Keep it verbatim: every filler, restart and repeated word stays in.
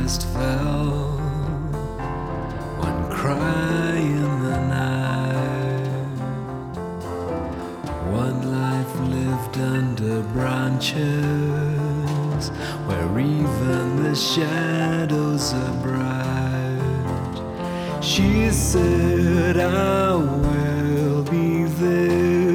forest fell, one cry in the night, one life lived under branches where even the shadows are bright. She said, I will